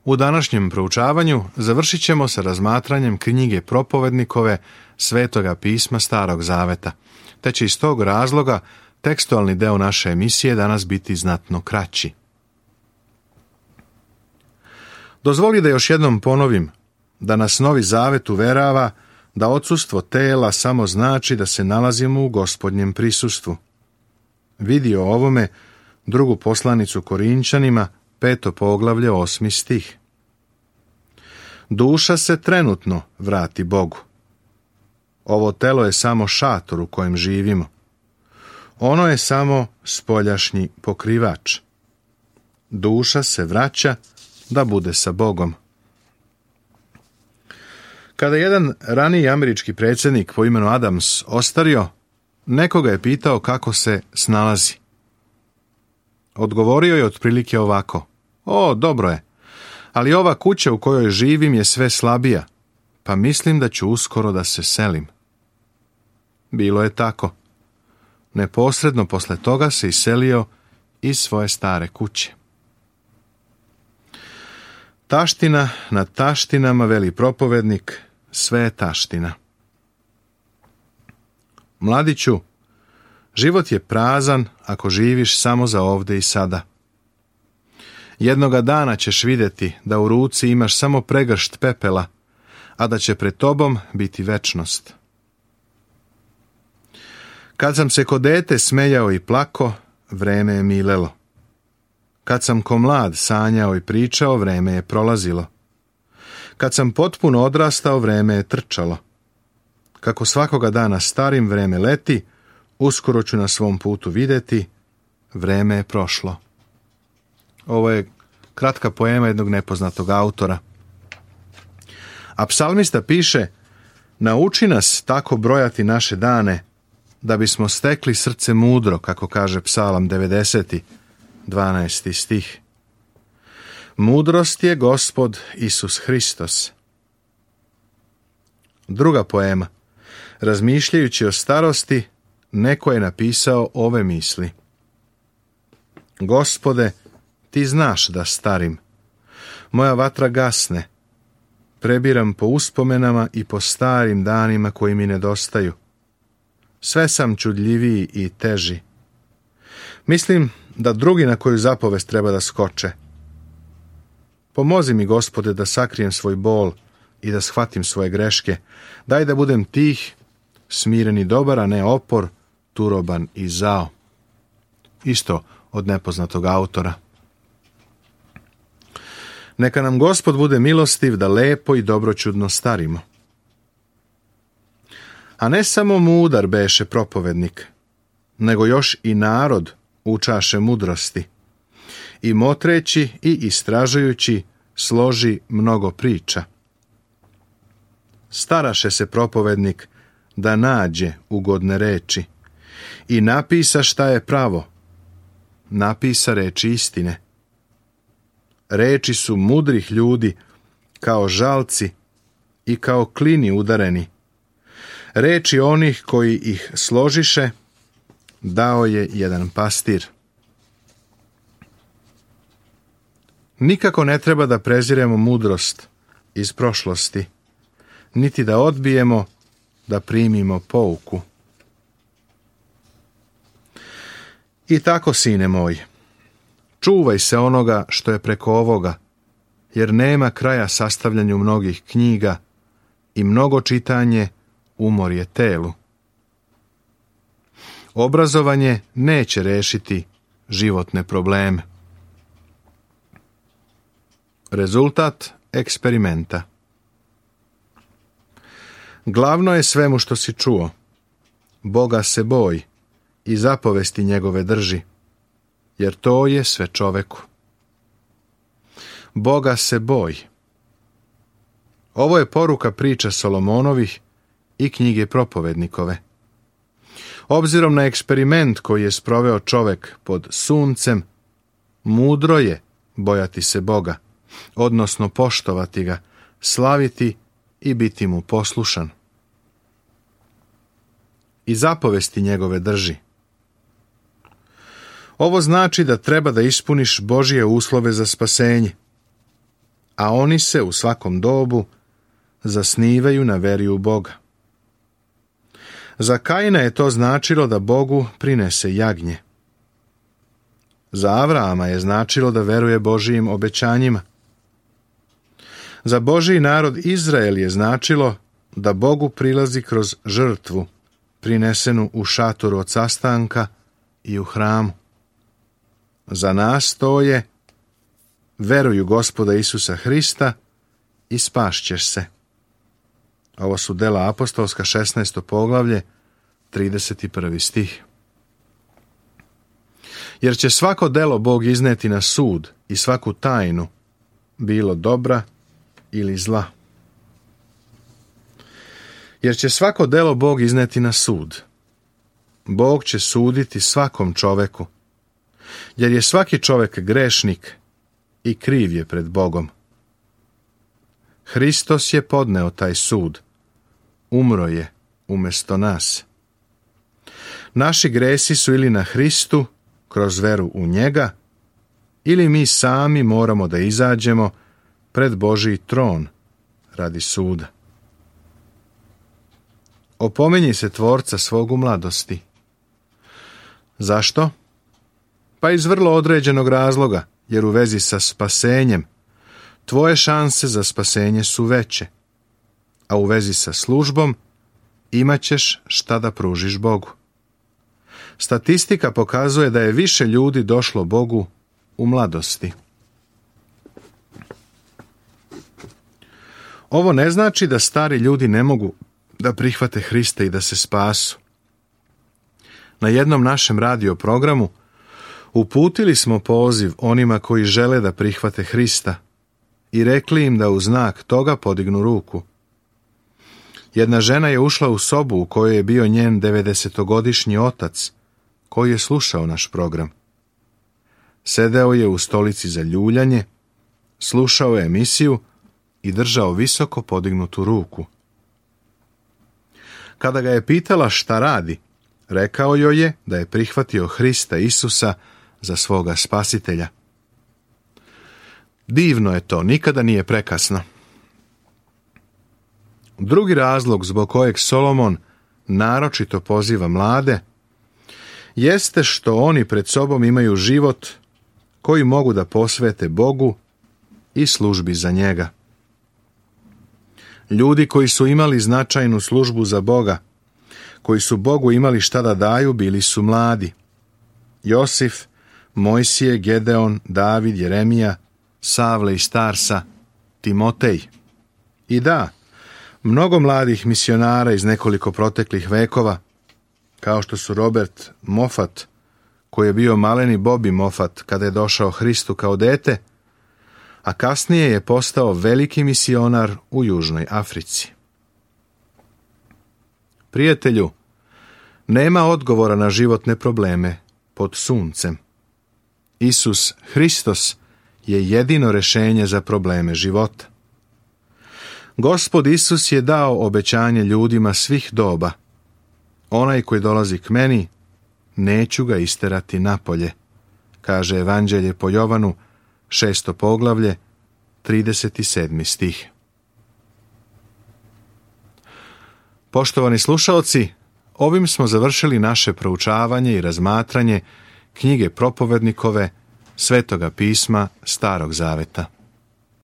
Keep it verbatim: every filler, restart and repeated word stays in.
U današnjem proučavanju završit ćemo sa razmatranjem knjige Propovednikove Svetoga pisma Starog Zaveta, te će iz tog razloga tekstualni deo naše emisije danas biti znatno kraći. Dozvoli da još jednom ponovim da nas Novi Zavet uverava da odsustvo tela samo znači da se nalazimo u Gospodnjem prisustvu. Vidi o ovome drugu poslanicu Korinčanima, peto poglavlje, osmi stih. Duša se trenutno vrati Bogu. Ovo telo je samo šator u kojem živimo. Ono je samo spoljašnji pokrivač. Duša se vraća da bude sa Bogom. Kada jedan raniji američki predsjednik po imenu Adams ostario, nekoga je pitao kako se snalazi. Odgovorio je otprilike ovako: O, dobro je, ali ova kuća u kojoj živim je sve slabija, pa mislim da ću uskoro da se selim. Bilo je tako. Neposredno posle toga se iselio iz svoje stare kuće. Taština nad taštinama, veli propovednik, sve je taština. Mladiću, život je prazan ako živiš samo za ovde i sada. Jednoga dana ćeš vidjeti da u ruci imaš samo pregršt pepela, a da će pred tobom biti večnost. Kad sam se ko dete smejao i plako, vreme je milelo. Kad sam ko mlad sanjao i pričao, vreme je prolazilo. Kad sam potpuno odrastao, vreme je trčalo. Kako svakoga dana starim, vreme leti, uskoro ću na svom putu vidjeti, vreme je prošlo. Ovo je kratka poema jednog nepoznatog autora. A psalmista piše: nauči nas tako brojati naše dane, da bismo stekli srce mudro, kako kaže Psalam devedeseti, dvanaesti stih. Mudrost je Gospod Isus Hristos. Druga poema. Razmišljajući o starosti, neko je napisao ove misli: Gospode, ti znaš da starim. Moja vatra gasne. Prebiram po uspomenama i po starim danima koji mi nedostaju. Sve sam čudljiviji i teži. Mislim da drugi na koju zapovest treba da skoče. Pomozi mi, Gospode, da sakrijem svoj bol i da shvatim svoje greške. Daj da budem tih, smiren i dobar, a ne opor, turoban i zao. Isto od nepoznatog autora. Neka nam Gospod bude milostiv da lepo i dobroćudno starimo. A ne samo mudar beše propovednik, nego još i narod učaše mudrosti. I motreći i istražujući složi mnogo priča. Staraše se propovednik da nađe ugodne reči i napisa šta je pravo. Napisa reči istine. Reči su mudrih ljudi kao žalci i kao klini udareni. Reči onih koji ih složiše dao je jedan pastir. Nikako ne treba da preziremo mudrost iz prošlosti, niti da odbijemo da primimo pouku. I tako, sine moj, čuvaj se onoga što je preko ovoga, jer nema kraja sastavljanju mnogih knjiga i mnogo čitanje umor je telu. Obrazovanje neće rešiti životne probleme. Rezultat eksperimenta. Glavno je svemu što si čuo. Boga se boj i zapovesti njegove drži, jer to je sve čoveku. Boga se boj. Ovo je poruka priča Solomonovih i knjige Propovednikove. Obzirom na eksperiment koji je sproveo čovek pod suncem, mudro je bojati se Boga, odnosno poštovati ga, slaviti i biti mu poslušan. I zapovesti njegove drži. Ovo znači da treba da ispuniš Božije uslove za spasenje. a oni se u svakom dobu zasnivaju na veri u Boga. Za Kaina je to značilo da Bogu prinese jagnje. Za Avrama je značilo da veruje Božijim obećanjima. Za Božiji narod Izrael je značilo da Bogu prilazi kroz žrtvu, prinesenu u šatoru od sastanka i u hramu. Za nas to je: veruj u Gospoda Isusa Hrista i spašćeš se. Ovo su Dela apostolska, šesnaesto poglavlje, trideset prvi stih. Jer će svako delo Bog izneti na sud i svaku tajnu, bilo dobra ili zla. Jer će svako delo Bog izneti na sud. Bog će suditi svakom čoveku, jer je svaki čovek grešnik i kriv je pred Bogom. Hristos je podneo taj sud. Umro je umjesto nas. Naši gresi su ili na Hristu, kroz veru u njega, ili mi sami moramo da izađemo pred Božji tron radi suda. Opominji se Tvorca svog u mladosti. Zašto? Pa iz vrlo određenog razloga, jer u vezi sa spasenjem tvoje šanse za spasenje su veće, a u vezi sa službom imat ćeš šta da pružiš Bogu. Statistika pokazuje da je više ljudi došlo Bogu u mladosti. Ovo ne znači da stari ljudi ne mogu da prihvate Hrista i da se spasu. Na jednom našem radio programu uputili smo poziv onima koji žele da prihvate Hrista i rekli im da u znak toga podignu ruku. Jedna žena je ušla u sobu u kojoj je bio njen devedesetogodišnji otac, koji je slušao naš program. Sedeo je u stolici za ljuljanje, slušao je emisiju i držao visoko podignutu ruku. Kada ga je pitala šta radi, rekao joj je da je prihvatio Hrista Isusa za svoga spasitelja. Divno je to, nikada nije prekasno. Drugi razlog zbog kojeg Solomon naročito poziva mlade jeste što oni pred sobom imaju život koji mogu da posvete Bogu i službi za njega. Ljudi koji su imali značajnu službu za Boga, koji su Bogu imali šta da daju, bili su mladi. Josif, Mojsije, Gedeon, David, Jeremija, Savle i Starsa, Timotej. I da, mnogo mladih misionara iz nekoliko proteklih vekova, kao što su Robert Moffat, koji je bio maleni Bobby Moffat kada je došao Hristu kao dete, a kasnije je postao veliki misionar u Južnoj Africi. Prijatelju, nema odgovora na životne probleme pod suncem. Isus Hristos je jedino rješenje za probleme života. Gospod Isus je dao obećanje ljudima svih doba. Onaj koji dolazi k meni, neću ga isterati napolje, kaže Evanđelje po Jovanu, šesto poglavlje, trideset sedmi stih. Poštovani slušaoci, ovim smo završili naše proučavanje i razmatranje knjige Propovednikove, Svetoga pisma Starog zaveta.